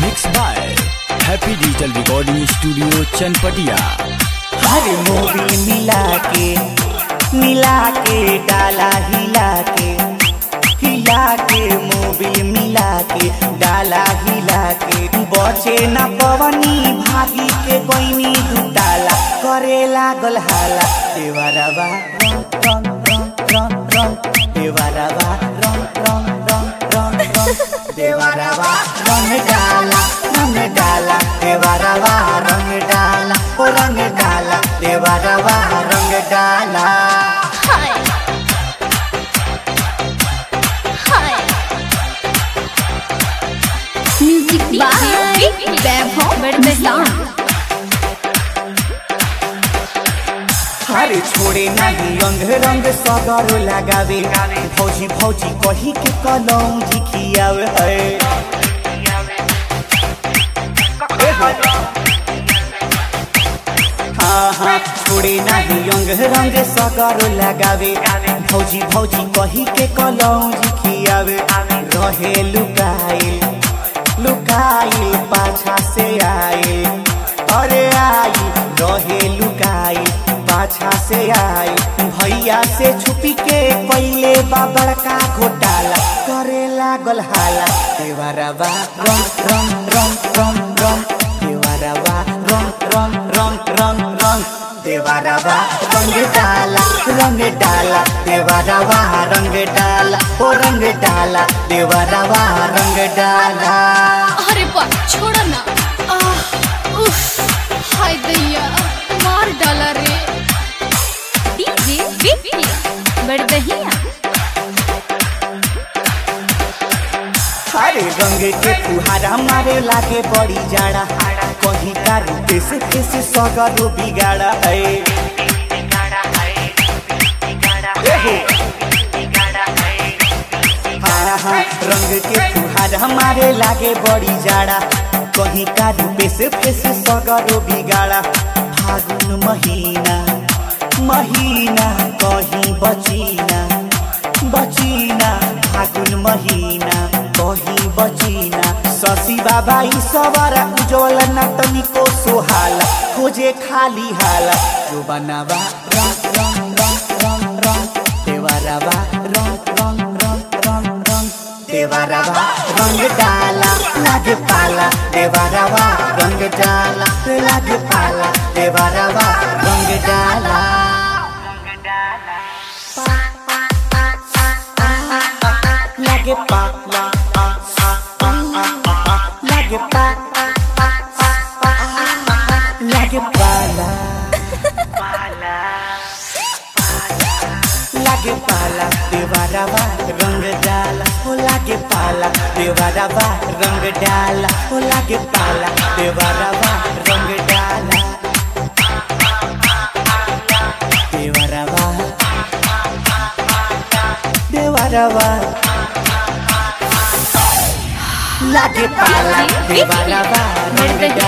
Mix by happy digital recording studio Chanpatia. हर movie मिला के डाला हिला के मूवी मिला के डाला हिला के बचे न पवनी भागी के कोइनी दुताला करे लागल हाला देवरवा रंग रंग रंग रंग देवरवा रंग रंग रंग रंग रंग देवरवा रंग डाला देवरवा रंग डाला ओ रंग डाला देवरवा रंग डाला। म्यूजिक हरे छोड़े नहीं रंग रंग सगरो लगावे भौजी भौजी कही के कलौजी खियावे है। हाँ छोड़े नहीं रंग रंग सगरो लगावे भौजी भौजी कही के कलौजी खियावे रहे लुकाई पाछा से आए अरे आई रहे लुकाई पाछा से आई भैया से छुपी के पहले बाबर का घोटाला करे लागल हाला देवरवा रंग रंग रंग रंग रंग देवरवा रंग रंग रंग रंग रंग देवरवा रंग डाला देवरवा रंग डाला ओ रंग डाला देवरवा रंग डाला। अरे बा छोड़ा ना हाय दैया मार डाला रे डीजे विक्की बड़दहिया। हरे रंग के फुहारा मारे लागे बड़ी जाड़ा कहीं का रूपे से कैसे सगरो बिगाड़ा है। हाँ रंग के फुहारा हमारे लागे बड़ी जाड़ा कहीं का रूपे से कैसे सगरो बिगाड़ा फागुन महीना कहीं बचीना फागुन महीना कहीं बचीना शशि बाबा ई सवारा उज्जवल नतनी को सोहाला खोजे खाली हाला जो बनावा रंग रंग रंग रंग रंग देवरवा रंग रंग रंग रंग रंग देवरवा रंग डाला लागे पाला देवरवा रंग डाला लागे पाला देवरवा रंग डाला। लागे पाला लागे पाला लागे पाला लागे पाला देवरवा रंग डाला ओ लागे पाला देवरवा रंग डाला ओ लागे पाला देवरवा रंग डाला देवरवा देवरवा लागे पाला देवरवा रंग